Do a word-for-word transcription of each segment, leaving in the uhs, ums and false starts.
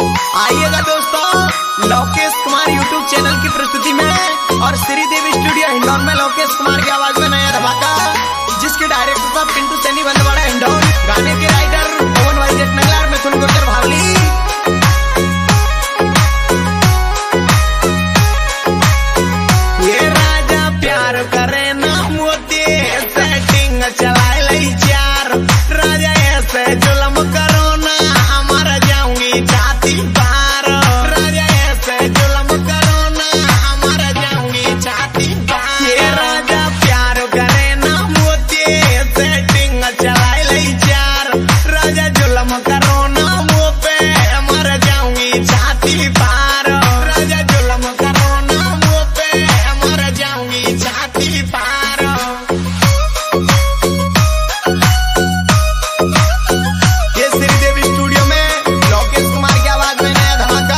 आइएगा दोस्तों, Lokesh Kumar YouTube channel की प्रस्तुति में और श्रीदेवी स्टूडियो इंदौर में लोकेश कुमार की आवाज में नया धमाका, जिसके डायरेक्टर साहब पिंटू सैनी बंदवाड़ा इंदौर, गाने के राइटर पवन भाई जेठनगलार मिथुन गुर्जर भावली। ये राजा प्यार करे ना मोती सेटिंग चलाए लई चार, राजा ऐसे जुल्म करो ना मर जाऊंगी छाती पार, राजा ऐसे जुल्म करो ना मर जाऊंगी छाती पार। ये राजा प्यार करे ना मोती सेटिंग चलाए लई चार, राजा जुल्म करो ना मुँह पे मर जाऊंगी छाती पार, राजा जुल्म करो ना मुँह पे मर जाऊंगी छाती पार। ये श्रीदेवी स्टूडियो में लोकेश कुमार की आवाज में नया धमाका।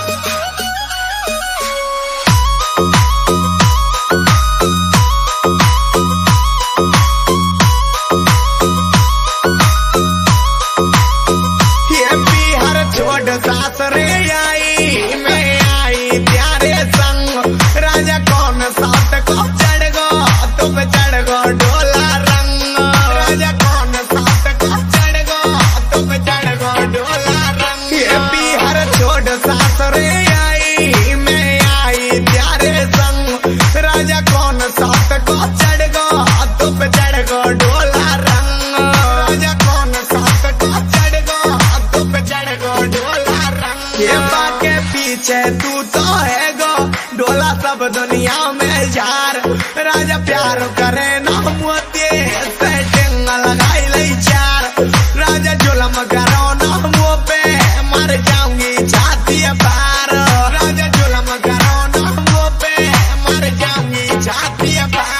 ये बिहार छोड़ सासरे आई मैं आई प्यारे संग, राजा कौन साथ को चढ़ गो तुम चढ़ गो डोला रंग, राजा कौन साथ को चढ़ गो तुम चढ़ गो डोला रंग। ये बिहार छोड़ सासरे आई मैं आई प्यारे संग, राजा कौन साथ को चढ़ गो तुम चढ़ गो डोला रंग, राजा कौन साथ को चढ़ गो तुम चढ़ गो डोला रंग। ये बाके पीछे तू तो है गो डोला सब दुनिया में यार, राजा प्यार करे ना मोती सेटिंग लगाई लई चार, राजा जुल्म करो ना मुँह पे मर जाऊंगी छाती पार, राजा जुल्म करो ना मुँह पे मर जाऊंगी छाती पार।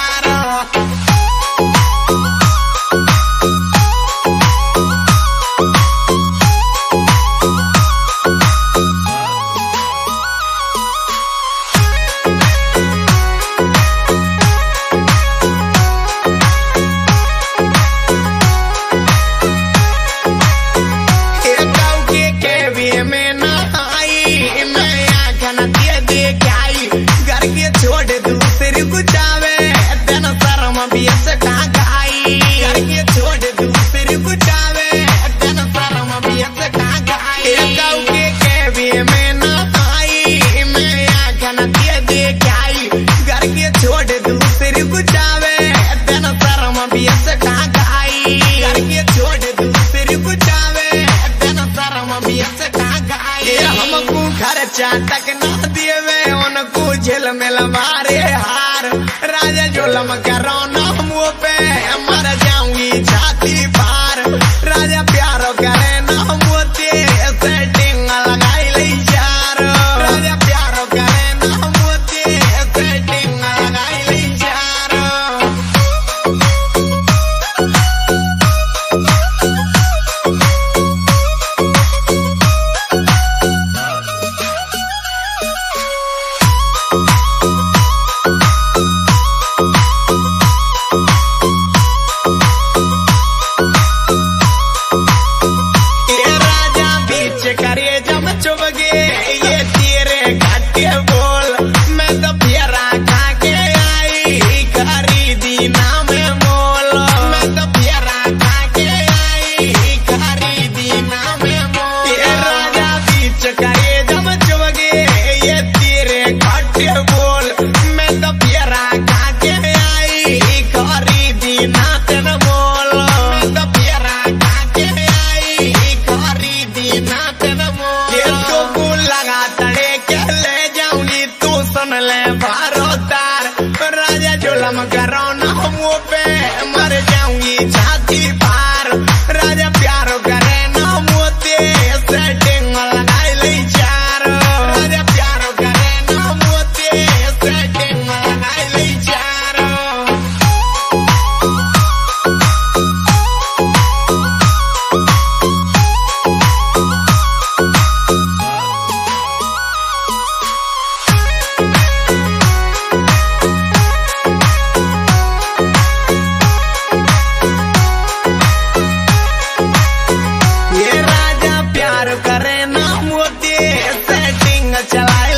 छोड़ दूसरी कुछ आवे तेन शर्म भी कहाँ खाई, करके छोड़ दूसरी कुछ आवे तेन शर्म भी कहाँ खाई। गाँव के केवी में ना आई मैं आखन दिए देखाई, करके छोड़ दूसरी कुछ आवे तेन शर्म भी कहाँ खाई, करके छोड़ दूसरी कुछ आवे तेन शर्म भी कहाँ खाई। हमको खर्चा तक ना दिए उनको झेल मिल मारे हार, राजा जुल्म करो ना मुँह पे मर जाऊंगी छाती पार, राजा प्यार करे ना मोती सेटिंग लगाई लई चार, राजा प्यार करे ना मोती सेटिंग लगाई लई चार। चलाए